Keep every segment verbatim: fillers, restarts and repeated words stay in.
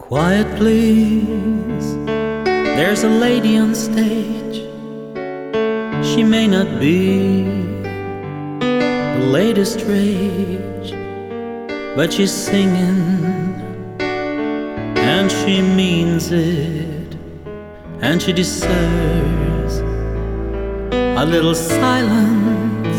Quiet please, there's a lady on stage. She may not be the latest rage, but she's singing and she means it, and she deserves a little silence.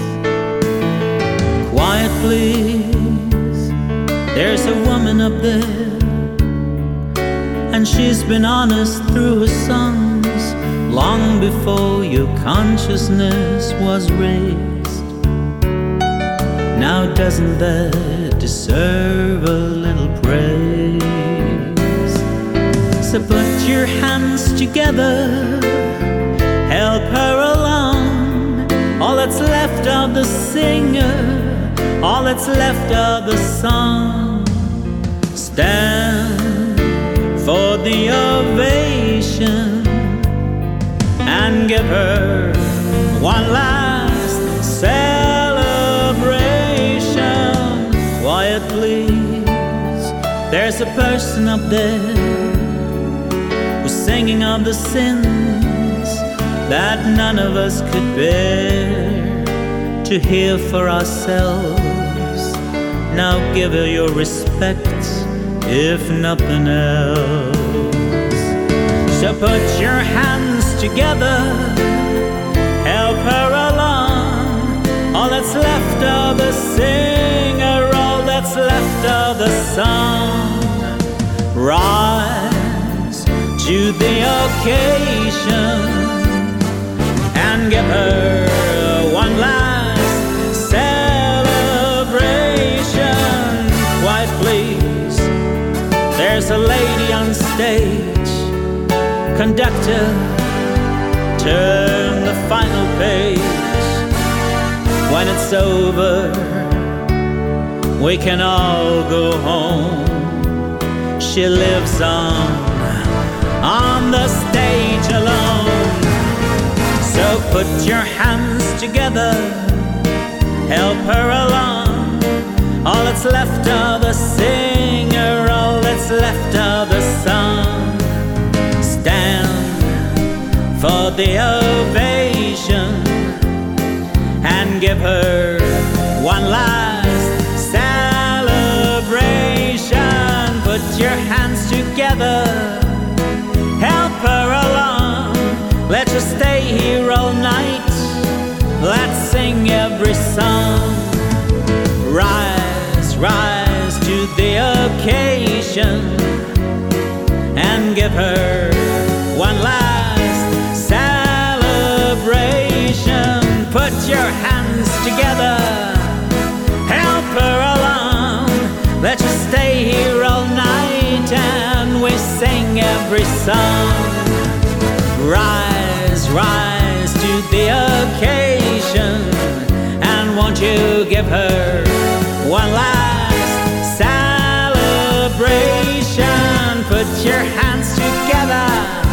Quiet please, there's a woman up there, and she's been honest through her songs long before your consciousness was raised. Now doesn't that deserve a little praise? So put your hands together, help her along. All that's left of the singer, all that's left of the song. Stand for the ovation and give her one last celebration. Quiet please, there's a person up there who's singing of the sins that none of us could bear to hear for ourselves. Now give her your respect, if nothing else. So put your hands together, help her along. All that's left of the singer, all that's left of the song. Rise to the occasion and give her one last celebration. Quiet please, there's a lady on stage. Conductor, turn the final page. When it's over, we can all go home. She lives on, on the stage alone. So put your hands together, help her along. All that's left of the singer, all that's left of the song. Stand for the ovation and give her one last celebration. Put your hands together, help her along. Let's just stay here all night, let's sing every song. Rise, rise to the occasion and give her one last celebration. Put your hands together, help her along. Let's just stay here all night and we sing every song. Rise, rise to the occasion, and won't you give her one last celebration? Put your hands together,